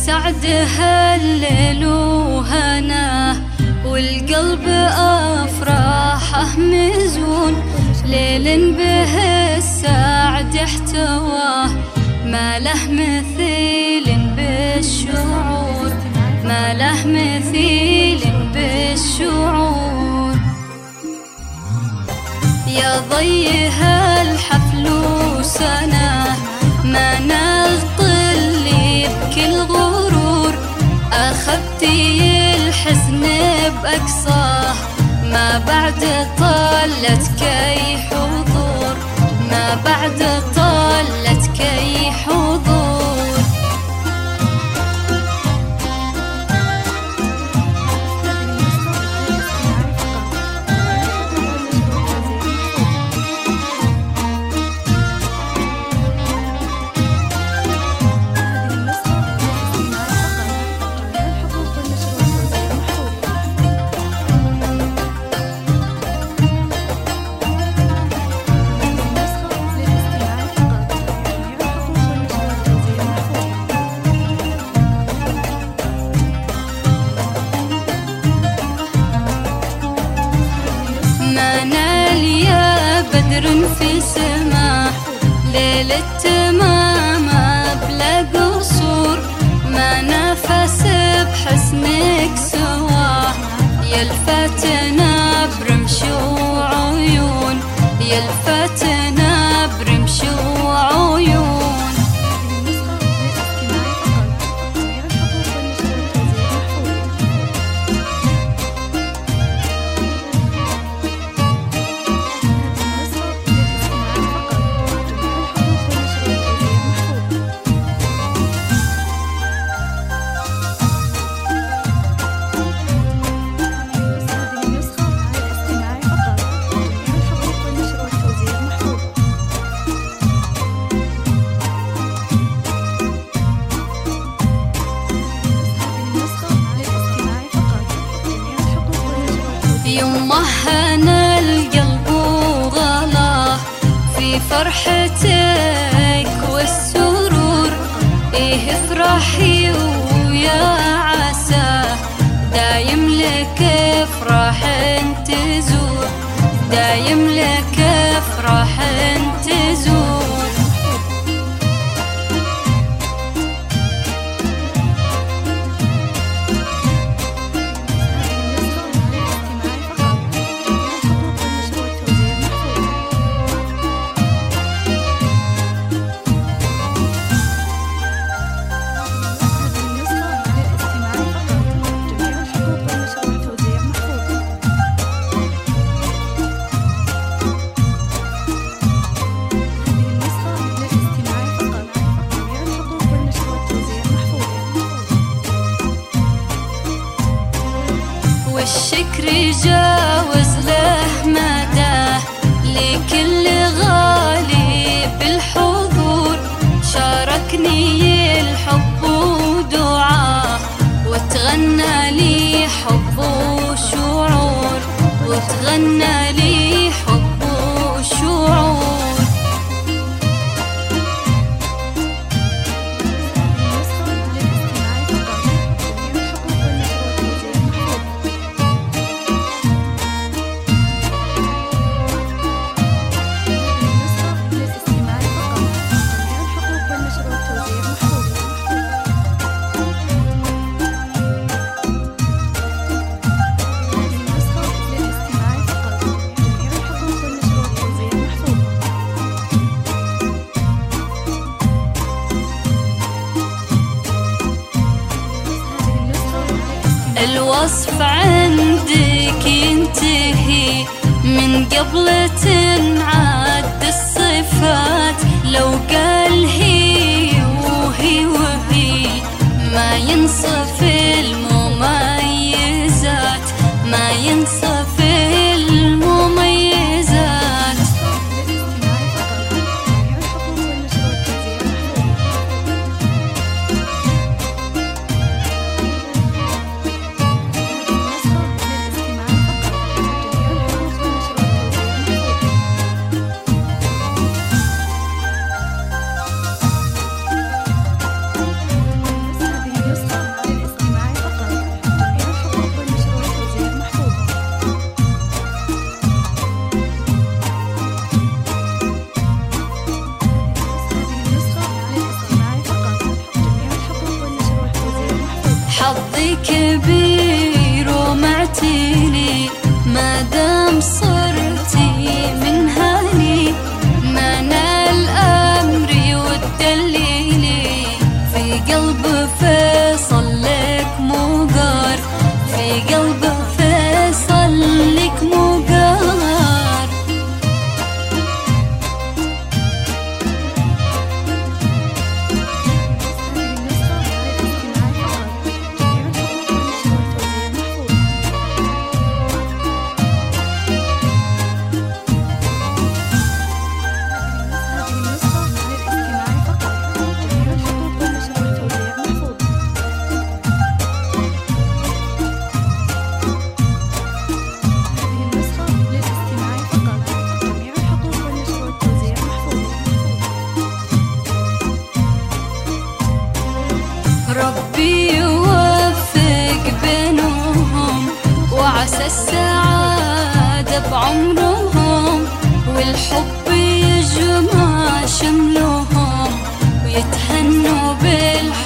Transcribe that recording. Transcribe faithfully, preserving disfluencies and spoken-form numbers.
سعدها الليل وهناه والقلب أفراحه مزون، ليل به السعد احتواه ما له مثيل بالشعور، ما له مثيل بالشعور. يا ضيها الحفل وسناه ما نغطلي بكل غرور، أخذتي الحزن بأقصاه ما بعد طلت كي حضور، ما بعد طلت كي حضور. ما نال يا بدر في سماه ليل التمام بلا قصور، ما نفس بحسنك سواه يلفتنا برمش وعيون، يلفتنا برمش وعيون. يوم هنا القلب وغلاه في فرحتك والسرور، إيه افرحي ويا عساه دايم لك افراح تزور، دايم لك افراح تزور. والشكر يجاوز له مداه لكل غالي بالحضور، شاركني الحب ودعاه وتغنى لي حب وشعور، وتغنى لي حب وشعور. الوصف عندك ينتهي من قبل تنعد الصفات، لو قال هي وهي وهي ما ينصف المميزات، ما ينصف المميزات. دام صرتي من هاني معنى الأمر والدليلي في قلب فيصل لك مقار في قلب فيصل لك مقار ربي يوفق بينهم وعسى السعادة بعمرهم والحب يجمع شملهم ويتهنوا بالحب